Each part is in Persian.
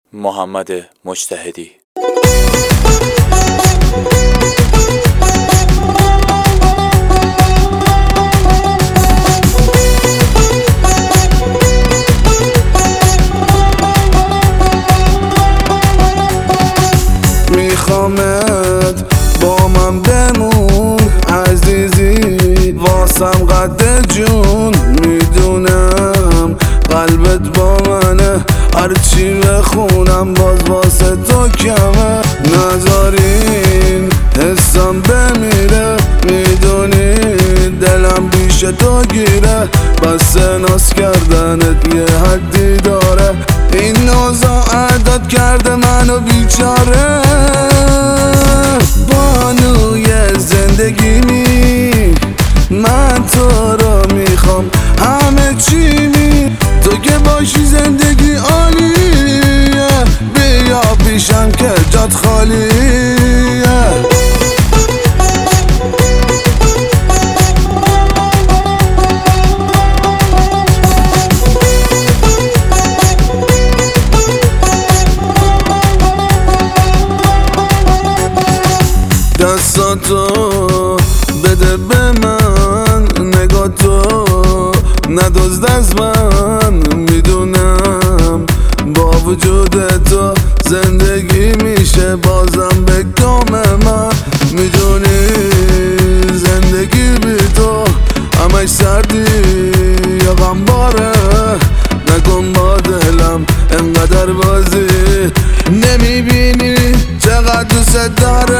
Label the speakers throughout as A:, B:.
A: محمد مجتهدی.
B: میخوامت با من بمون عزیزی، واسم قد جون میدونم قلبت با منه، هرچی بخونم باز واسه تو کمه. نذارین حسم بمیره، میدونی دلم پیش تو گیره، بس ناز کردنت یه حدی داره، این نازا عدد کرده منو بیچاره. بانوی زندگیمی من تو رو میخوام، همه چی می تو که باشی زندگی عالیه، بیا پیشم که جات خالیه. دستاتو بده به من، نگاتو ندزد از من، میدونم با وجود تو زندگی میشه بازم به کام من. میدونی زندگی بی تو همش سردی یا غمباره، نکن با دلم انقدر بازی، نمیبینی چقدر دوست داره.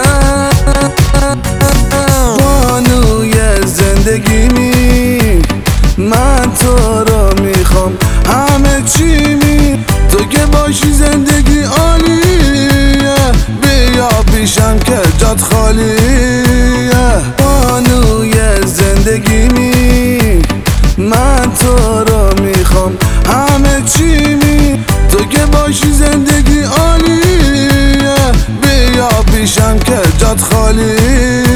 B: بانوی زندگیمی من تو رو میخوام، همه چی می تو که باشی زندگی عالیه، بیا پیشم که جات خالیه. بانوی زندگیمی من تو رو میخوام، همه چی می تو که باشی زندگی عالیه، بیا پیشم که جات خالیه.